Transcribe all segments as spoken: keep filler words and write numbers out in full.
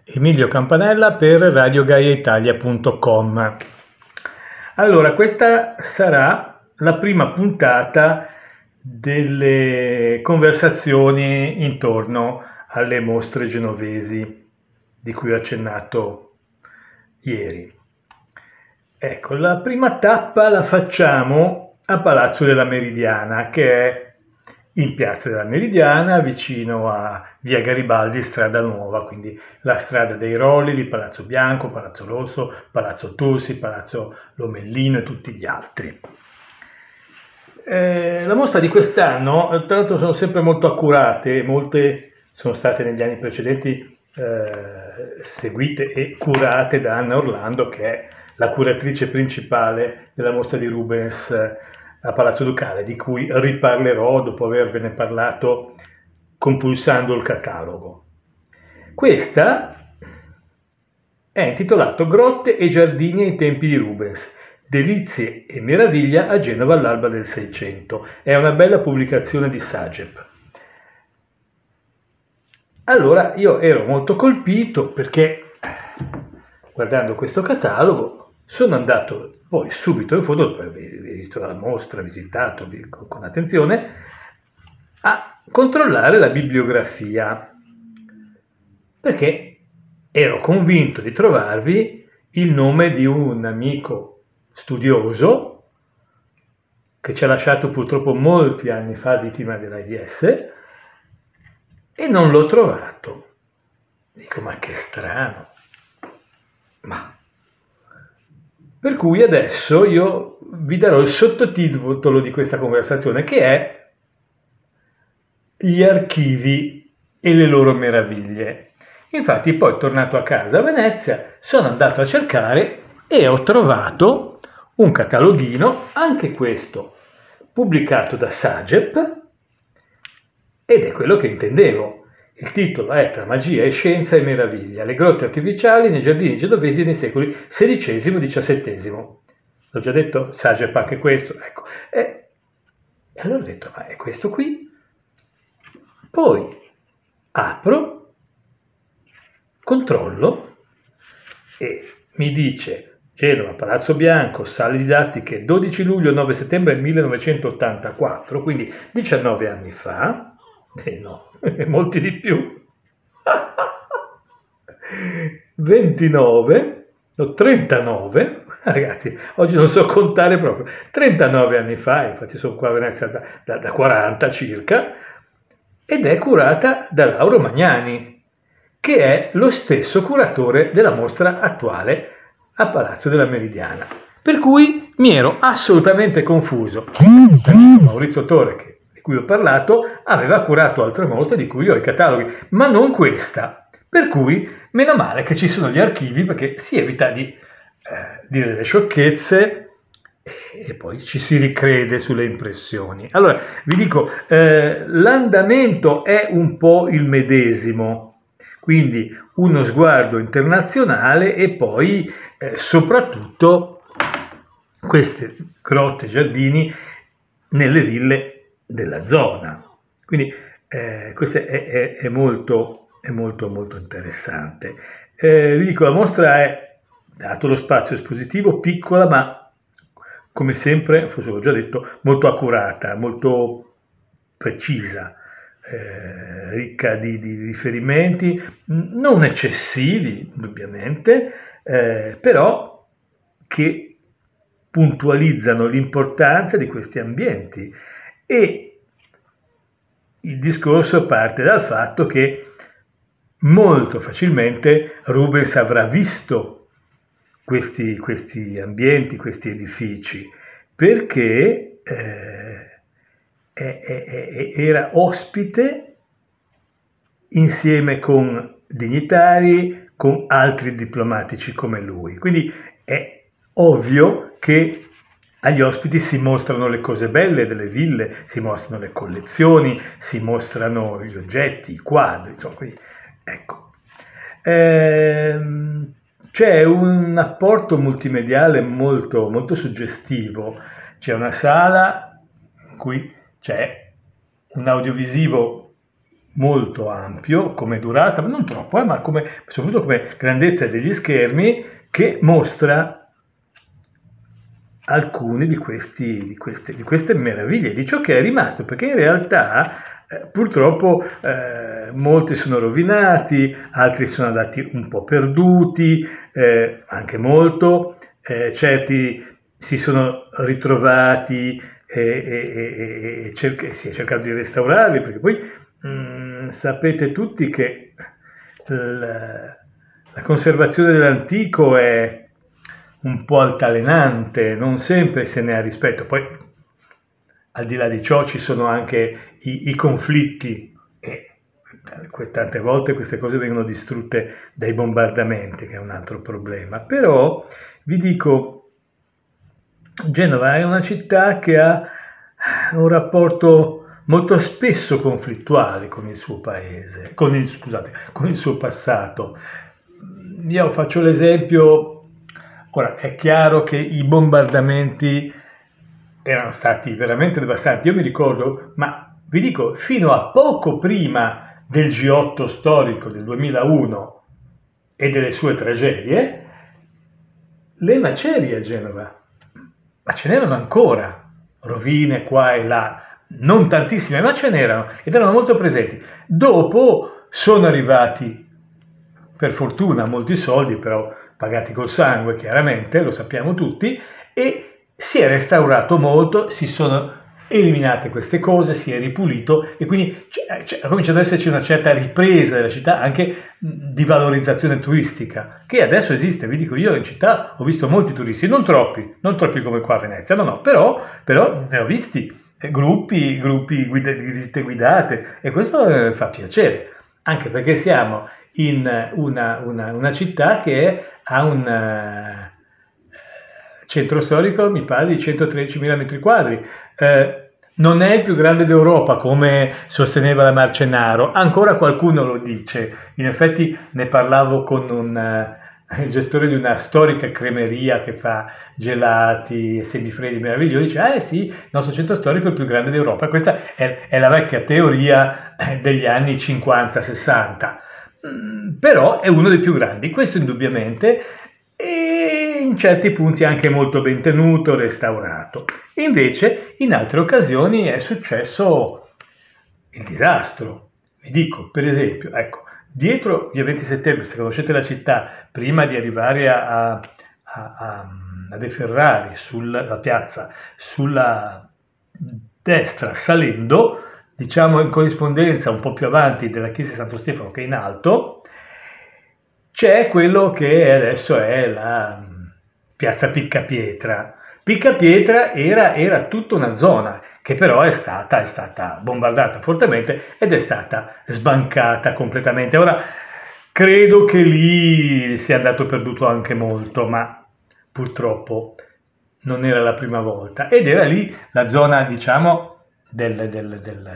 Emilio Campanella per radio gaia italia punto com. Allora, questa sarà la prima puntata delle conversazioni intorno alle mostre genovesi di cui ho accennato ieri. Ecco, la prima tappa la facciamo a Palazzo della Meridiana, che è in Piazza della Meridiana, vicino a Via Garibaldi, Strada Nuova, quindi la strada dei Rolli, Palazzo Bianco, Palazzo Rosso, Palazzo Tursi, Palazzo Lomellino e tutti gli altri. Eh, la mostra di quest'anno, tra l'altro, sono sempre molto accurate, molte sono state negli anni precedenti eh, seguite e curate da Anna Orlando, che è la curatrice principale della mostra di Rubens a Palazzo Ducale, di cui riparlerò dopo avervene parlato compulsando il catalogo. Questa è intitolata Grotte e giardini ai tempi di Rubens, delizie e meraviglia a Genova all'alba del Seicento. È una bella pubblicazione di Sagep. Allora io ero molto colpito perché, guardando questo catalogo, sono andato poi subito in fondo, dopo aver visto la mostra, visitato con attenzione, a controllare la bibliografia, perché ero convinto di trovarvi il nome di un amico studioso che ci ha lasciato purtroppo molti anni fa vittima dell'AIDS, e non l'ho trovato. Dico, ma che strano. Ma per cui adesso io vi darò il sottotitolo di questa conversazione, che è Gli archivi e le loro meraviglie. Infatti poi, tornato a casa a Venezia, sono andato a cercare e ho trovato un cataloghino, anche questo pubblicato da Sagep, ed è quello che intendevo. Il titolo è Tra magia e scienza e meraviglia, le grotte artificiali nei giardini genovesi nei secoli sedicesimo e diciassettesimo. L'ho già detto, Sagep anche questo. Ecco. E, e allora ho detto, ma è questo qui? Poi apro, controllo e mi dice Genova, Palazzo Bianco, sale didattiche, dodici luglio nove settembre millenovecentottantaquattro, quindi diciannove anni fa. Eh no, molti di più. ventinove, no, trentanove, ragazzi, oggi non so contare proprio, trentanove anni fa, infatti sono qua a Venezia da, da, da quaranta circa, ed è curata da Lauro Magnani, che è lo stesso curatore della mostra attuale a Palazzo della Meridiana. Per cui mi ero assolutamente confuso. Maurizio Torre, che di cui ho parlato, aveva curato altre mostre di cui ho i cataloghi, ma non questa. Per cui, meno male che ci sono gli archivi, perché si evita di eh, dire delle sciocchezze e poi ci si ricrede sulle impressioni. Allora, vi dico, eh, l'andamento è un po' il medesimo, quindi uno sguardo internazionale e poi eh, soprattutto queste grotte e giardini nelle ville della zona. Quindi eh, questo è, è, è molto è molto molto interessante. Eh, vi dico, la mostra è, dato lo spazio espositivo, piccola, ma come sempre, forse l'ho già detto, molto accurata, molto precisa, eh, ricca di, di riferimenti, non eccessivi indubbiamente, eh, però che puntualizzano l'importanza di questi ambienti. E il discorso parte dal fatto che molto facilmente Rubens avrà visto questi, questi ambienti, questi edifici, perché eh, è, è, è, era ospite insieme con dignitari, con altri diplomatici come lui. Quindi è ovvio che agli ospiti si mostrano le cose belle delle ville, si mostrano le collezioni, si mostrano gli oggetti, i quadri, insomma, quindi, ecco. Ehm, c'è un apporto multimediale molto, molto suggestivo. C'è una sala in cui c'è un audiovisivo molto ampio come durata, ma non troppo, eh, ma come, soprattutto come grandezza degli schermi, che mostra alcune di, questi, di, queste, di queste meraviglie, di ciò che è rimasto, perché in realtà eh, purtroppo eh, molti sono rovinati, altri sono andati un po' perduti, eh, anche molto, eh, certi si sono ritrovati e, e, e, e cerca, si è cercato di restaurarli, perché poi mh, sapete tutti che la, la conservazione dell'antico è un po' altalenante, non sempre se ne ha rispetto. Poi al di là di ciò ci sono anche i, i conflitti e tante volte queste cose vengono distrutte dai bombardamenti, che è un altro problema. Però vi dico, Genova è una città che ha un rapporto molto spesso conflittuale con il suo paese, con il, scusate, con il suo passato. Io faccio l'esempio. Ora, è chiaro che i bombardamenti erano stati veramente devastanti. Io mi ricordo, ma vi dico, fino a poco prima del G otto storico del duemilauno e delle sue tragedie, le macerie a Genova, ma ce n'erano ancora, rovine qua e là, non tantissime, ma ce n'erano ed erano molto presenti. Dopo sono arrivati, per fortuna, molti soldi, però pagati col sangue, chiaramente, lo sappiamo tutti, e si è restaurato molto, si sono eliminate queste cose, si è ripulito e quindi ha cominciato ad esserci una certa ripresa della città, anche di valorizzazione turistica, che adesso esiste. Vi dico, io in città ho visto molti turisti, non troppi, non troppi come qua a Venezia, no, no, però, però ne ho visti gruppi, gruppi guida, di visite guidate e questo eh, fa piacere, anche perché siamo in una, una, una città che ha un uh, centro storico, mi pare, di centotredicimila metri quadri. Eh, non è il più grande d'Europa, come sosteneva la Marcenaro, ancora qualcuno lo dice. In effetti ne parlavo con un, uh, il gestore di una storica cremeria che fa gelati e semifreddi meravigliosi, dice, eh sì, il nostro centro storico è il più grande d'Europa. Questa è, è la vecchia teoria degli anni cinquanta sessanta. Però è uno dei più grandi, questo indubbiamente, e in certi punti anche molto ben tenuto, restaurato. Invece in altre occasioni è successo il disastro. Vi dico, per esempio, ecco, dietro via venti settembre, se conoscete la città, prima di arrivare a, a, a, a De Ferrari, sulla piazza, sulla destra, salendo, diciamo in corrispondenza un po' più avanti della chiesa di Santo Stefano, che è in alto, c'è quello che adesso è la piazza Piccapietra. Piccapietra era, era tutta una zona che però è stata, è stata bombardata fortemente ed è stata sbancata completamente. Ora, credo che lì sia andato perduto anche molto, ma purtroppo non era la prima volta. Ed era lì la zona, diciamo, del, del, del,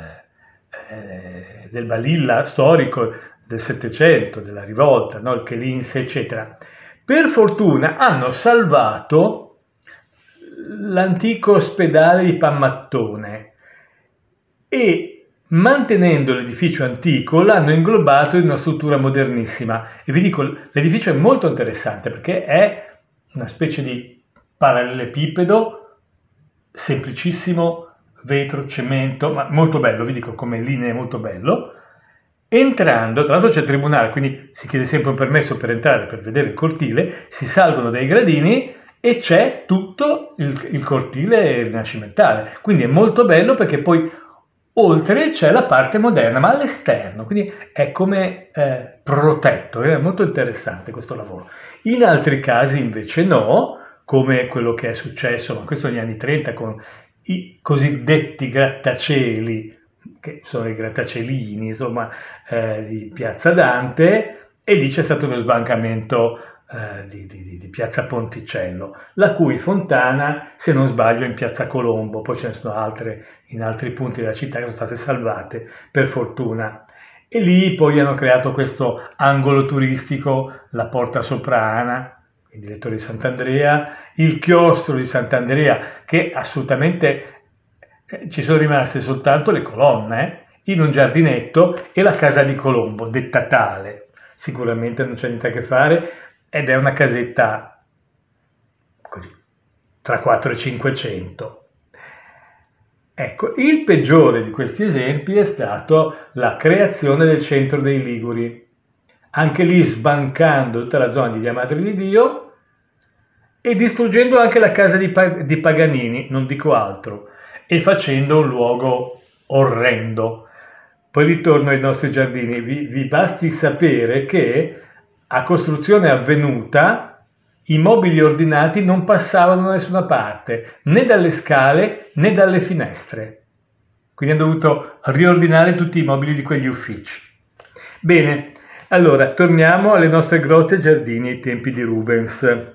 eh, del Balilla storico del Settecento, della rivolta, no? Il Chelinse, eccetera. Per fortuna hanno salvato l'antico ospedale di Pammattone e, mantenendo l'edificio antico, l'hanno inglobato in una struttura modernissima. E vi dico, l'edificio è molto interessante perché è una specie di parallelepipedo semplicissimo, vetro, cemento, ma molto bello, vi dico, come linee molto bello. Entrando, tra l'altro c'è il tribunale, quindi si chiede sempre un permesso per entrare, per vedere il cortile, si salgono dai gradini e c'è tutto il, il cortile rinascimentale, quindi è molto bello perché poi oltre c'è la parte moderna, ma all'esterno, quindi è come eh, protetto, è molto interessante questo lavoro. In altri casi invece no, come quello che è successo, ma questo negli anni trenta con i cosiddetti grattacieli, che sono i grattacielini, insomma, eh, di Piazza Dante, e lì c'è stato lo sbancamento eh, di, di, di Piazza Ponticello, la cui fontana, se non sbaglio, è in Piazza Colombo, poi ce ne sono altre in altri punti della città che sono state salvate, per fortuna. E lì poi hanno creato questo angolo turistico, la Porta Soprana, il direttore di Sant'Andrea, il chiostro di Sant'Andrea, che assolutamente eh, ci sono rimaste soltanto le colonne, in un giardinetto, e la casa di Colombo, detta tale. Sicuramente non c'è niente a che fare, ed è una casetta così, tra quattrocento e cinquecento. Ecco, il peggiore di questi esempi è stato la creazione del centro dei Liguri, anche lì sbancando tutta la zona di Via Madre di Dio e distruggendo anche la casa di, di Paganini, non dico altro, e facendo un luogo orrendo. Poi ritorno ai nostri giardini, vi, vi basti sapere che a costruzione avvenuta i mobili ordinati non passavano da nessuna parte, né dalle scale né dalle finestre. Quindi hanno dovuto riordinare tutti i mobili di quegli uffici. Bene, allora torniamo alle nostre grotte e giardini ai tempi di Rubens.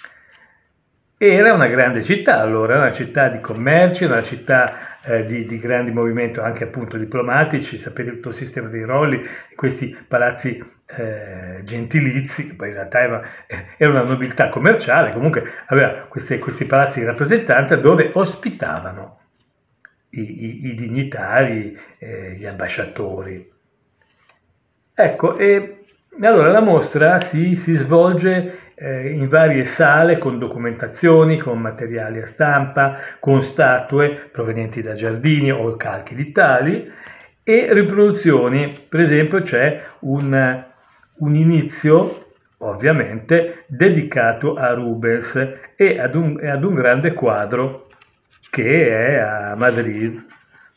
Era una grande città allora, una città di commerci, una città eh, di, di grandi movimenti anche appunto diplomatici, sapete tutto il sistema dei rolli, questi palazzi eh, gentilizi, che poi in realtà era, era una nobiltà commerciale, comunque aveva queste, questi palazzi di rappresentanza dove ospitavano i, i, i dignitari, eh, gli ambasciatori. Ecco, e allora la mostra si, si svolge eh, in varie sale con documentazioni, con materiali a stampa, con statue provenienti da giardini o calchi di tali e riproduzioni. Per esempio c'è un, un inizio, ovviamente, dedicato a Rubens e ad un, e ad un grande quadro che è a Madrid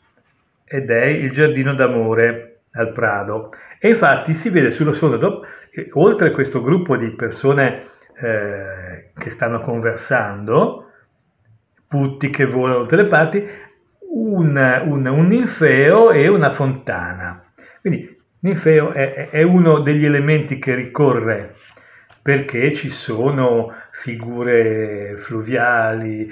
ed è il Giardino d'Amore al Prado. E infatti si vede sullo sfondo, oltre a questo gruppo di persone eh, che stanno conversando, putti che volano da tutte le parti, un, un, un ninfeo e una fontana. Quindi ninfeo è, è uno degli elementi che ricorre perché ci sono figure fluviali,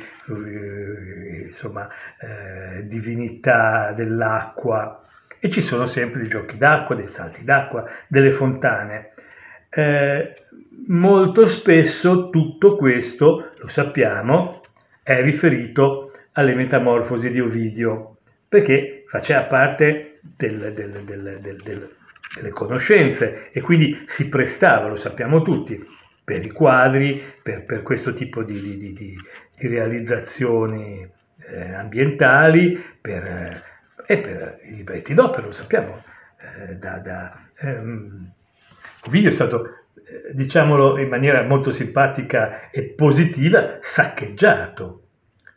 insomma, eh, divinità dell'acqua, e ci sono sempre dei giochi d'acqua, dei salti d'acqua, delle fontane. Eh, molto spesso tutto questo, lo sappiamo, è riferito alle Metamorfosi di Ovidio, perché faceva parte del, del, del, del, del, delle conoscenze e quindi si prestava, lo sappiamo tutti, per i quadri, per, per questo tipo di, di, di, di realizzazioni eh, ambientali, per... Eh, e per i libretti d'opera, lo sappiamo, eh, da, da, ehm, Ovidio è stato, eh, diciamolo in maniera molto simpatica e positiva, saccheggiato,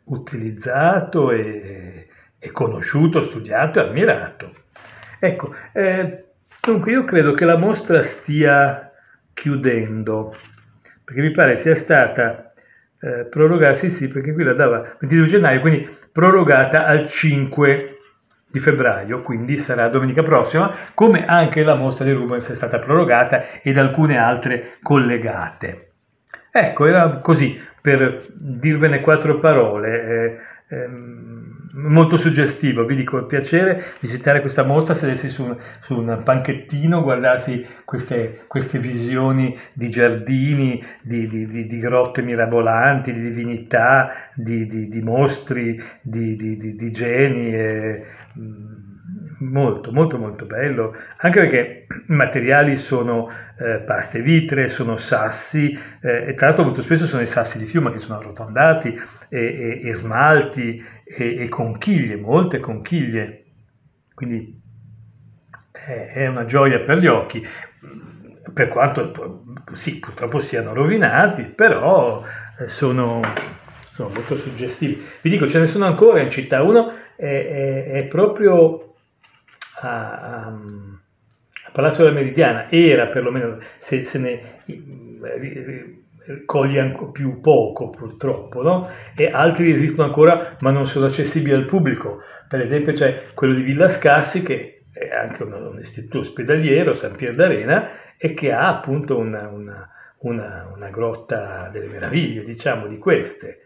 utilizzato e, e conosciuto, studiato e ammirato. Ecco, eh, dunque io credo che la mostra stia chiudendo, perché mi pare sia stata eh, prorogata, sì sì, perché qui la dava ventidue gennaio, quindi prorogata al cinque di febbraio, quindi sarà domenica prossima, come anche la mostra di Rubens è stata prorogata ed alcune altre collegate. Ecco, era così, per dirvene quattro parole, eh, ehm, molto suggestivo, vi dico, è un piacere visitare questa mostra, sedersi su, su un panchettino, guardarsi queste, queste visioni di giardini, di, di, di, di grotte mirabolanti, di divinità, di, di, di mostri, di, di, di, di geni, eh, molto molto molto bello, anche perché i materiali sono eh, paste vitree, sono sassi eh, e tra l'altro molto spesso sono i sassi di fiume che sono arrotondati e, e, e smalti e, e conchiglie, molte conchiglie, quindi è, è una gioia per gli occhi, per quanto sì, purtroppo siano rovinati, però eh, sono, sono molto suggestivi. Vi dico, ce ne sono ancora in città. Uno è, è, è proprio a, a, a Palazzo della Meridiana, era perlomeno, se, se ne coglie ancora più poco purtroppo, no? E altri esistono ancora ma non sono accessibili al pubblico. Per esempio c'è quello di Villa Scassi, che è anche un, un istituto ospedaliero, San Pier d'Arena, e che ha appunto una, una, una, una grotta delle meraviglie, diciamo, di queste.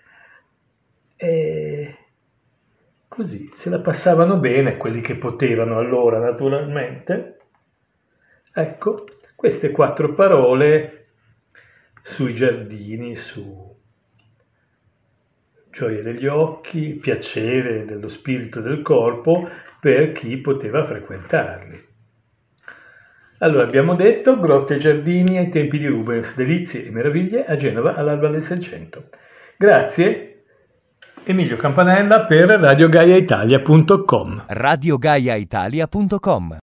E così se la passavano bene quelli che potevano allora, naturalmente. Ecco, queste quattro parole sui giardini, su gioia degli occhi, piacere dello spirito e del corpo, per chi poteva frequentarli. Allora, abbiamo detto grotte e giardini ai tempi di Rubens, delizie e meraviglie a Genova all'alba del Seicento. Grazie, Emilio Campanella per radio gaia italia punto com. radio gaia italia punto com